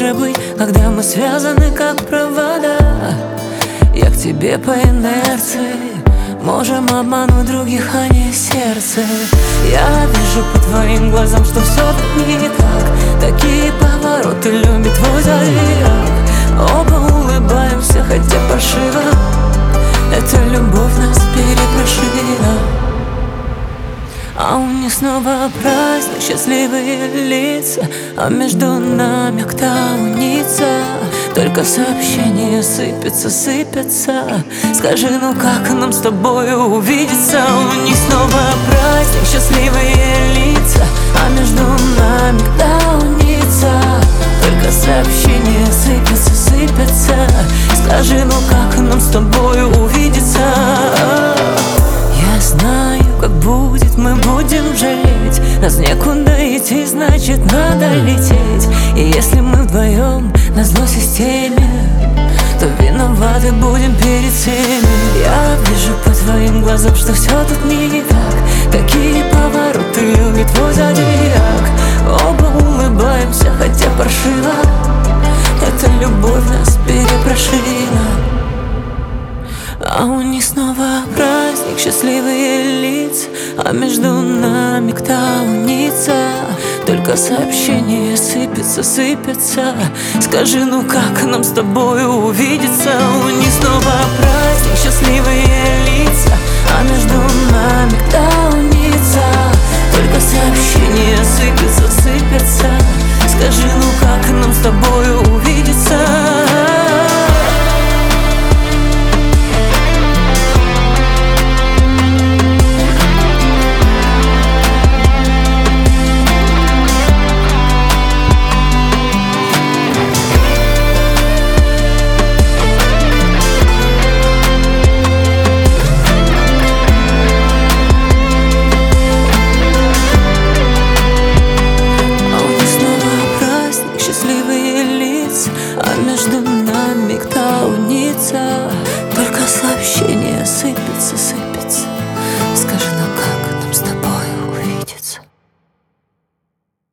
же быть, когда мы связаны как провода? Я к тебе по инерции, можем обмануть других, а не сердце. Я вижу по твоим глазам, что все тут не так. Такие повороты любит твой зодиак. Оба улыбаемся, хотя фальшиво. Эта любовь нас перепрошила. А у них снова праздник, счастливые лица, а между нами ктаунится. Только сообщения сыпятся, сыпятся. Скажи, ну как нам с тобой увидеться? У них снова праздник, счастливые лица, а между нами ктаунится. Только сообщения сыпятся, сыпятся. Скажи, ну как нам с тобой увидеться? Я знаю, как будет, мы будем жалеть. Нас некуда идти, значит надо лететь. И если мы вдвоем на зло системе, то виноваты будем перед всеми. Я вижу по твоим глазам, что все тут не так. Такие повороты любит твой зодиак. Оба улыбаемся, хотя паршиво. Эта любовь нас перепрошила. А у них снова праздник, счастливые лица, а между нами ктаунится. Только сообщения сыпятся, сыпятся. Скажи, ну как нам с тобой увидеться? У них снова праздник, счастливые лица, а между нами ктаунится. Только сообщения сыпятся, сыпятся. Скажи, ну как нам с тобой увидеться?